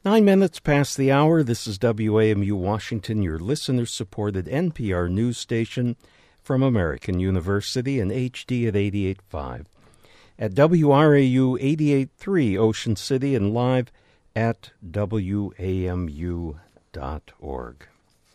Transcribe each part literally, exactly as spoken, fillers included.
Nine minutes past the hour. This is W A M U Washington, your listener-supported N P R news station from American University and H D at eighty-eight point five. At W R A U eighty-eight point three Ocean City and live at W A M U dot org.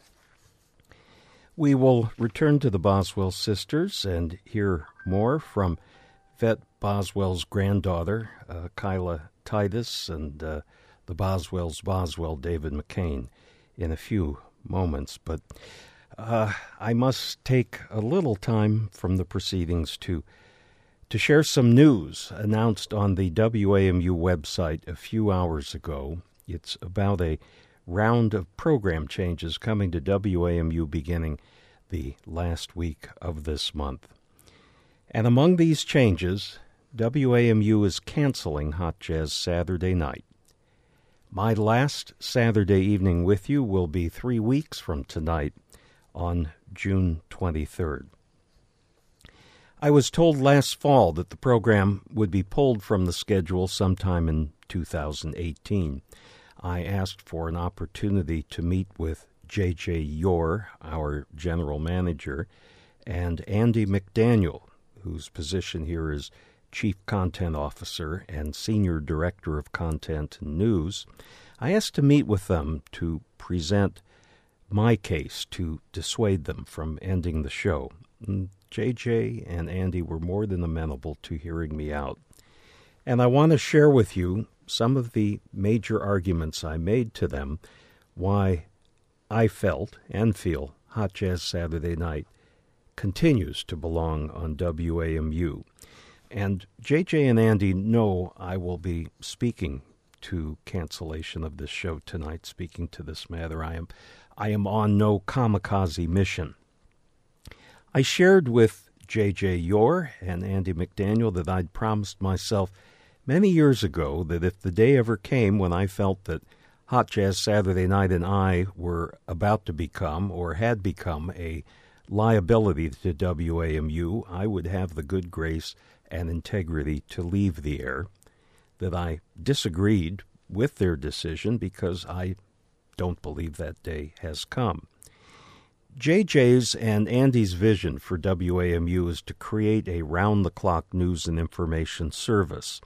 We will return to the Boswell sisters and hear more from Vet Boswell's granddaughter, uh, Kyla Titus, and uh, the Boswell's Boswell, David McCain, in a few moments. But uh, I must take a little time from the proceedings to to share some news announced on the W A M U website a few hours ago. It's about a round of program changes coming to W A M U beginning the last week of this month. And among these changes, W A M U is canceling Hot Jazz Saturday Night. My last Saturday evening with you will be three weeks from tonight on June twenty-third. I was told last fall that the program would be pulled from the schedule sometime in two thousand eighteen. I asked for an opportunity to meet with J J Yore, our general manager, and Andy McDaniel, whose position here is Chief Content Officer and Senior Director of Content and News. I asked to meet with them to present my case to dissuade them from ending the show. And J J and Andy were more than amenable to hearing me out. And I want to share with you some of the major arguments I made to them why I felt and feel Hot Jazz Saturday Night continues to belong on W A M U. And J J and Andy know I will be speaking to cancellation of this show tonight, speaking to this matter. I am, I am on no kamikaze mission. I shared with J J Yore and Andy McDaniel that I'd promised myself many years ago that if the day ever came when I felt that Hot Jazz Saturday Night and I were about to become or had become a liability to W A M U, I would have the good grace and integrity to leave the air, that I disagreed with their decision because I don't believe that day has come. J J's and Andy's vision for W A M U is to create a round-the-clock news and information service.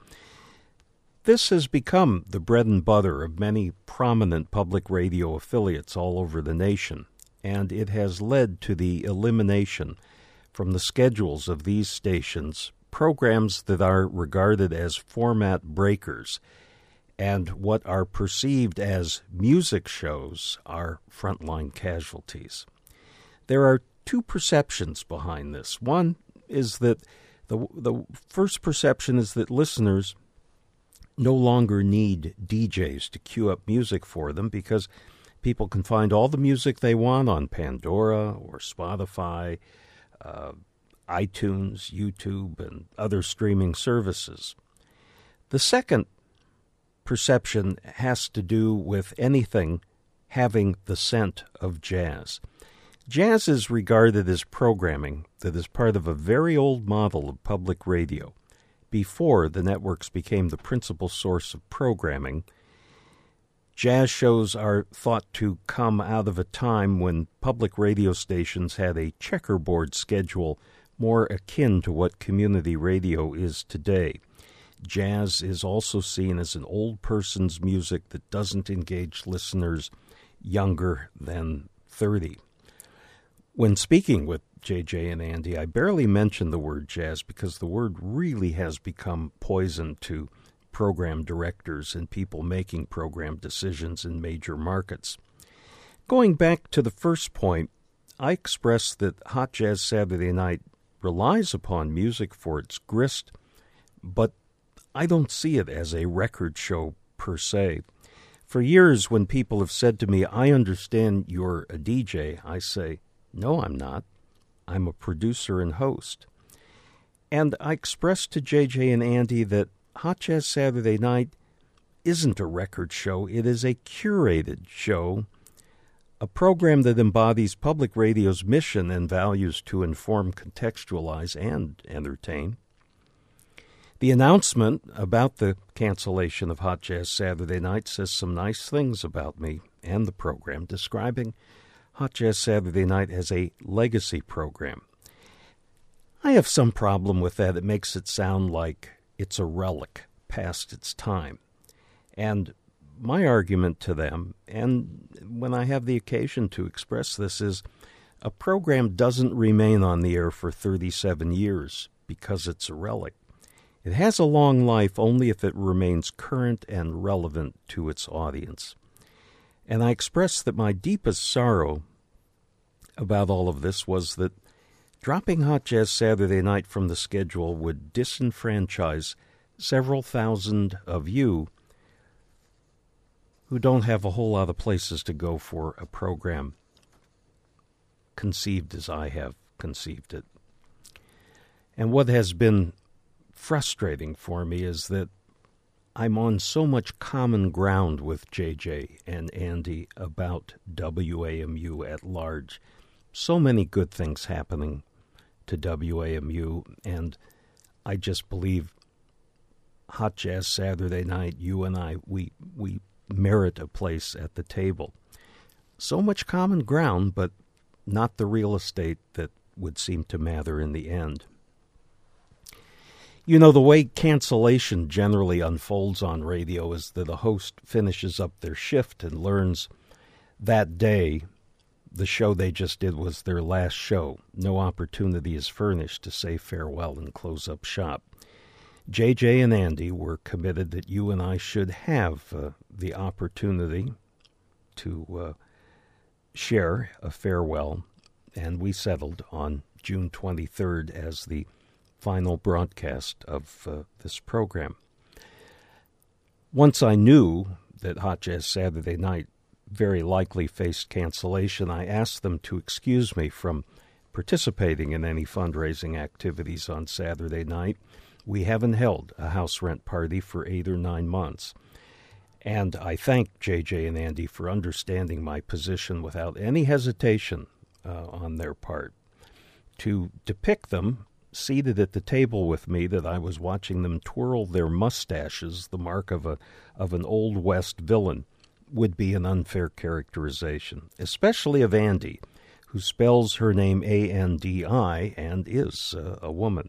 This has become the bread and butter of many prominent public radio affiliates all over the nation, and it has led to the elimination from the schedules of these stations programs that are regarded as format breakers, and what are perceived as music shows are frontline casualties. There are two perceptions behind this. One is that the the first perception is that listeners no longer need D Js to cue up music for them because people can find all the music they want on Pandora or Spotify, uh, iTunes, YouTube, and other streaming services. The second perception has to do with anything having the scent of jazz. Jazz is regarded as programming that is part of a very old model of public radio. Before the networks became the principal source of programming, jazz shows are thought to come out of a time when public radio stations had a checkerboard schedule more akin to what community radio is today. Jazz is also seen as an old person's music that doesn't engage listeners younger than thirty. When speaking with J J and Andy, I barely mentioned the word jazz because the word really has become poison to program directors and people making program decisions in major markets. Going back to the first point, I expressed that Hot Jazz Saturday Night relies upon music for its grist, but I don't see it as a record show per se. For years, when people have said to me, I understand you're a D J, I say, no, I'm not. I'm a producer and host. And I expressed to J J and Andy that Hot Jazz Saturday Night isn't a record show. It is a curated show, a program that embodies public radio's mission and values to inform, contextualize, and entertain. The announcement about the cancellation of Hot Jazz Saturday Night says some nice things about me and the program, describing Hot Jazz Saturday Night as a legacy program. I have some problem with that. It makes it sound like it's a relic past its time. And my argument to them, and when I have the occasion to express this, is a program doesn't remain on the air for thirty-seven years because it's a relic. It has a long life only if it remains current and relevant to its audience. And I express that my deepest sorrow about all of this was that dropping Hot Jazz Saturday Night from the schedule would disenfranchise several thousand of you who don't have a whole lot of places to go for a program conceived as I have conceived it. And what has been frustrating for me is that I'm on so much common ground with J J and Andy about W A M U at large. So many good things happening to W A M U, and I just believe Hot Jazz Saturday Night, you and I, we we merit a place at the table. So much common ground, but not the real estate that would seem to matter in the end. You know, the way cancellation generally unfolds on radio is that a host finishes up their shift and learns that day the show they just did was their last show. No opportunity is furnished to say farewell and close up shop. J J and Andy were committed that you and I should have uh, the opportunity to uh, share a farewell, and we settled on June twenty-third as the final broadcast of uh, this program. Once I knew that Hot Jazz Saturday Night very likely faced cancellation, I asked them to excuse me from participating in any fundraising activities on Saturday night. We haven't held a house rent party for eight or nine months. And I thank J J and Andy for understanding my position without any hesitation uh, on their part. To depict them seated at the table with me, that I was watching them twirl their mustaches, the mark of a of an Old West villain, would be an unfair characterization, especially of Andy, who spells her name A N D I and is uh, a woman.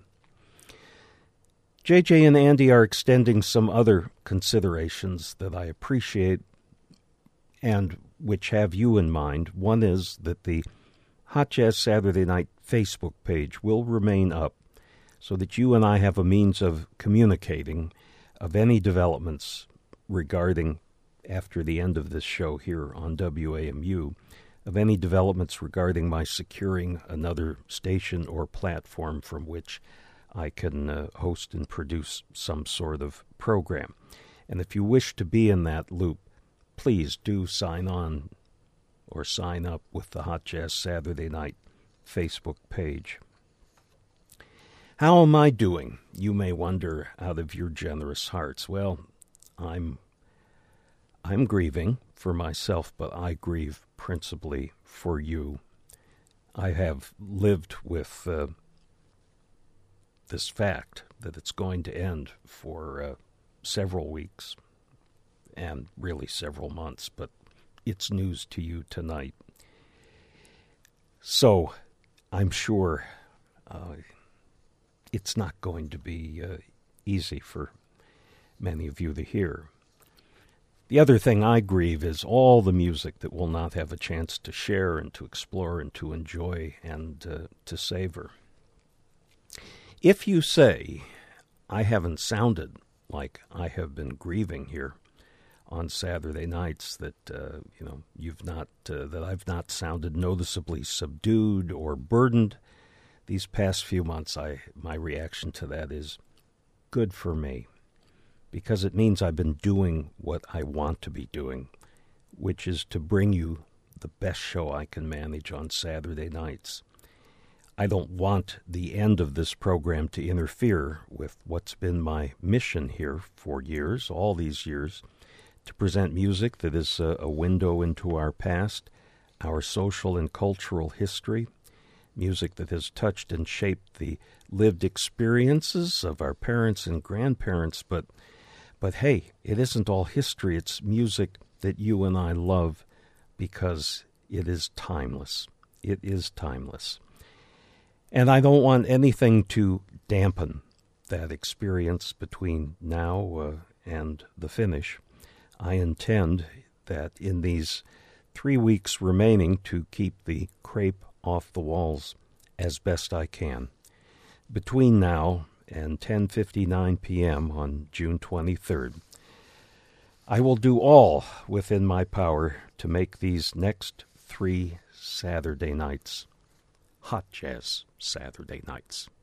J J and Andy are extending some other considerations that I appreciate and which have you in mind. One is that the Hot Jazz Saturday Night Facebook page will remain up so that you and I have a means of communicating of any developments regarding, after the end of this show here on W A M U, of any developments regarding my securing another station or platform from which I can uh, host and produce some sort of program. And if you wish to be in that loop, please do sign on or sign up with the Hot Jazz Saturday Night Facebook page. How am I doing? You may wonder out of your generous hearts. Well, I'm I'm grieving for myself, but I grieve principally for you. I have lived with uh, this fact that it's going to end for uh, several weeks and really several months, but it's news to you tonight. So I'm sure uh, it's not going to be uh, easy for many of you to hear. The other thing I grieve is all the music that we'll not have a chance to share and to explore and to enjoy and uh, to savor. If you say, I haven't sounded like I have been grieving here on Saturday nights, that uh, you know you've not uh, that I've not sounded noticeably subdued or burdened these past few months, I my reaction to that is good for me, because it means I've been doing what I want to be doing, which is to bring you the best show I can manage on Saturday nights. I don't want the end of this program to interfere with what's been my mission here for years, all these years, to present music that is a, a window into our past, our social and cultural history, music that has touched and shaped the lived experiences of our parents and grandparents, but but hey, it isn't all history. It's music that you and I love because it is timeless. It is timeless. And I don't want anything to dampen that experience between now uh, and the finish. I intend that in these three weeks remaining to keep the crepe off the walls as best I can. Between now and ten fifty-nine p.m. on June twenty-third, I will do all within my power to make these next three Saturday nights hot jazz Saturday nights.